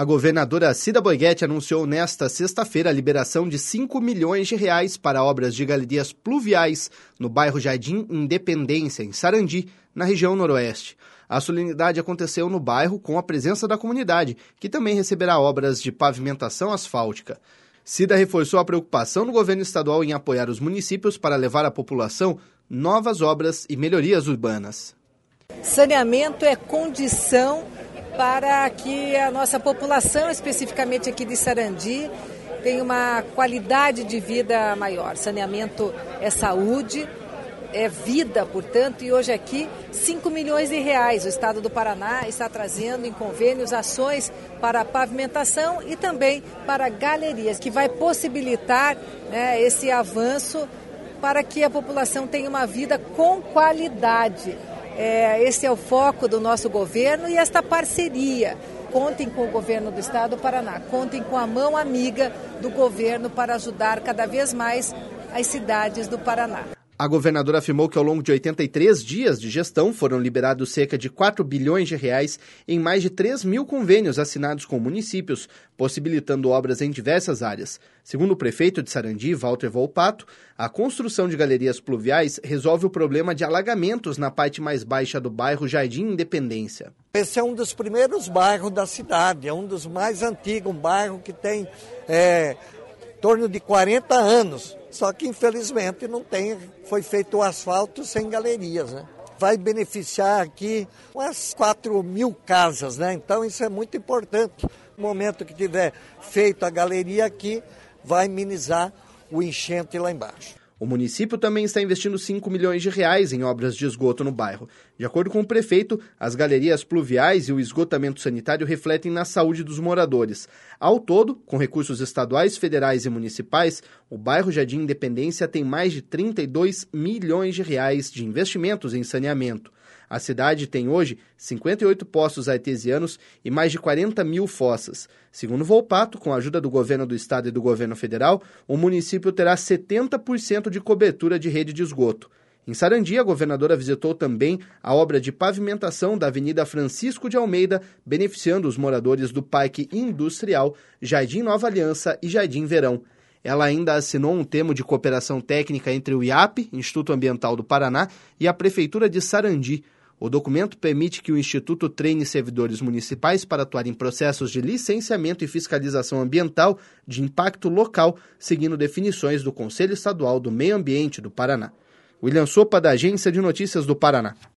A governadora Cida Borghetti anunciou nesta sexta-feira a liberação de 5 milhões de reais para obras de galerias pluviais no bairro Jardim Independência, em Sarandi, na região noroeste. A solenidade aconteceu no bairro com a presença da comunidade, que também receberá obras de pavimentação asfáltica. Cida reforçou a preocupação do governo estadual em apoiar os municípios para levar à população novas obras e melhorias urbanas. Saneamento é condição para que a nossa população, especificamente aqui de Sarandi, tenha uma qualidade de vida maior. Saneamento é saúde, é vida, portanto, e hoje aqui 5 milhões de reais. O Estado do Paraná está trazendo em convênios ações para pavimentação e também para galerias, que vai possibilitar esse avanço para que a população tenha uma vida com qualidade. Esse é o foco do nosso governo e esta parceria. Contem com o governo do Estado do Paraná, contem com a mão amiga do governo para ajudar cada vez mais as cidades do Paraná. A governadora afirmou que ao longo de 83 dias de gestão foram liberados cerca de 4 bilhões de reais em mais de 3 mil convênios assinados com municípios, possibilitando obras em diversas áreas. Segundo o prefeito de Sarandi, Walter Volpato, a construção de galerias pluviais resolve o problema de alagamentos na parte mais baixa do bairro Jardim Independência. Esse é um dos primeiros bairros da cidade, é um dos mais antigos, um bairro que tem em torno de 40 anos. Só que, infelizmente, foi feito o asfalto sem galerias, né? Vai beneficiar aqui umas 4 mil casas, né? Então, isso é muito importante. No momento que tiver feito a galeria aqui, vai minimizar o enchente lá embaixo. O município também está investindo 5 milhões de reais em obras de esgoto no bairro. De acordo com o prefeito, as galerias pluviais e o esgotamento sanitário refletem na saúde dos moradores. Ao todo, com recursos estaduais, federais e municipais, o bairro Jardim Independência tem mais de 32 milhões de reais de investimentos em saneamento. A cidade tem hoje 58 poços artesianos e mais de 40 mil fossas. Segundo Volpato, com a ajuda do governo do estado e do governo federal, o município terá 70% de cobertura de rede de esgoto. Em Sarandi, a governadora visitou também a obra de pavimentação da Avenida Francisco de Almeida, beneficiando os moradores do Parque Industrial, Jardim Nova Aliança e Jardim Verão. Ela ainda assinou um termo de cooperação técnica entre o IAP, Instituto Ambiental do Paraná, e a Prefeitura de Sarandi. O documento permite que o Instituto treine servidores municipais para atuar em processos de licenciamento e fiscalização ambiental de impacto local, seguindo definições do Conselho Estadual do Meio Ambiente do Paraná. William Sopa, da Agência de Notícias do Paraná.